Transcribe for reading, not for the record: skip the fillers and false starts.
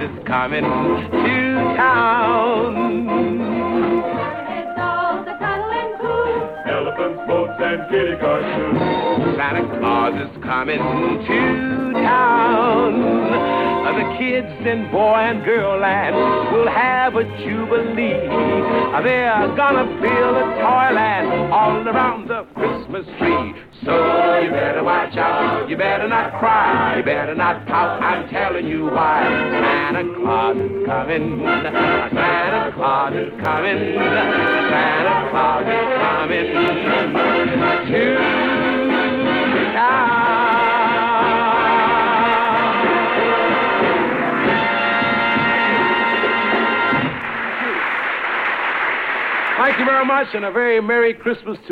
is coming to town. It's all the cuddling cool. Elephants, boats, and kitty cars too. Santa Claus is coming to town. The kids in boy and girl land will have a jubilee. They're gonna build a toyland all around the Christmas tree. So you better watch out, you better not cry, you better not pout, I'm telling you why. Santa Claus is coming, Santa Claus is coming, Santa Claus is coming to town. Thank you very much, and a very Merry Christmas to